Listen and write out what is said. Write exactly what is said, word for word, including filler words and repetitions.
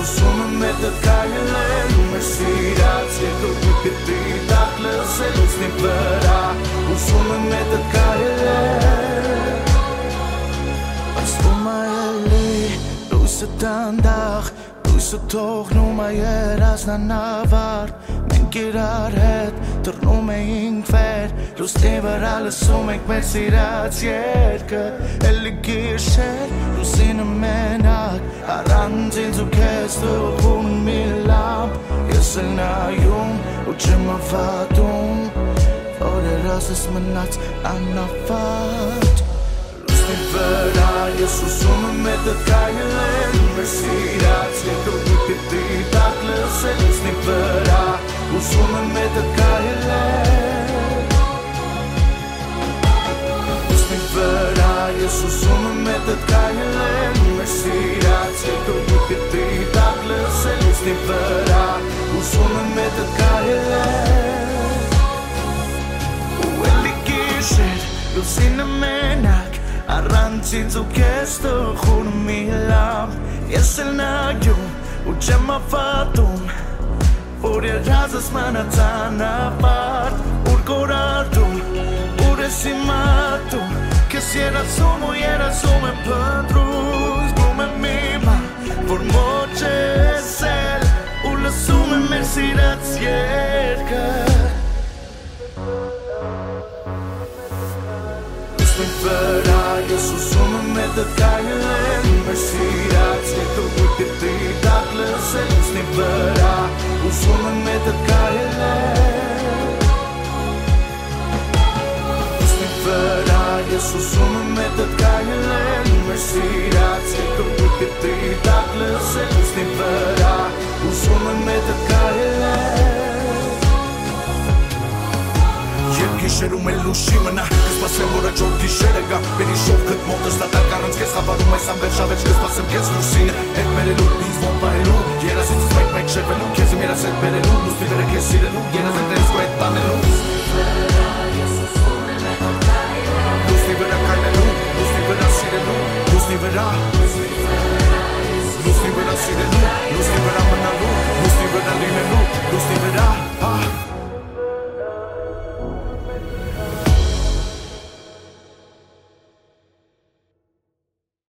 Ուսումը մետդ կայել ու մեր սիրած երկրի պիտի տակլս է լուսնի վրա Ուսումը մետդ կայել Ասվում այելի լույսը դանդաղ Լույսը թողնում է երազնանավար Մենք իրար հետ դռնում էինք վեր Լուսնի վրա լսում ենք մեր սիրած երկը Էլի գիշեր լուսինը մենակ Առանց ինձ ու քեզ թողում մի լամբ Ես էլ նայում ու չեմ հավատում Որ երազս մնաց անավարտ Լուսնի վրա ես ուսում եմ մետդ կայել Մեր սիրած երկրի պիտի տակլս է լուսնի վրա Ուսում եմ մետդ կայել Լուսնի վրա ես ուսում եմ մետդ կայել Մեր սիրած երկրի պիտի տակլս է լուսնի վրա Ուսում եմ մետդ կայել Ու էլի գիշեր լուսինը մենակ Առանց ինձ ու քեզ թողում մի լամբ Ես էլ նայում ու չեմ հավատում Որ երազս մնաց անավարտ Ուր կորարդում, ուր ես իմատում Քեզ երազում ու երազում եմ փնտրում Զգում եմ հիմա, որ մոտ ես էլ Ու լսում եմ մեր սիրած երկը Լուսնի վրա ես ուսում եմ մետդ կայել Մեր սիրած երկրի պիտի տակլս է լուսնի վրա Ուսում եմ մետդ կայել Լուսնի վրա ես ուսում եմ մետդ կայել Մեր սիրած երկրի պիտի տակլս է լուսնի վրա Ուսում եմ մետդ կայել Երբ գիշերում էլ լուշի մնա Կսպասեմ որ աճոր գիշերը գա Բերի շովքդ մոտս դատակ առանց կեզ խավարում այս անվերջավեջ Կսպասեմ կեզ լուսինը հետ մերելու ինձ ոնք պահելու Երազից մեկ մեկ շերվելու Քեզ իմ երաս հետ բերելու Լուսնի վրա քեզ սիրելու Երազենք դենս կո հետ տանելու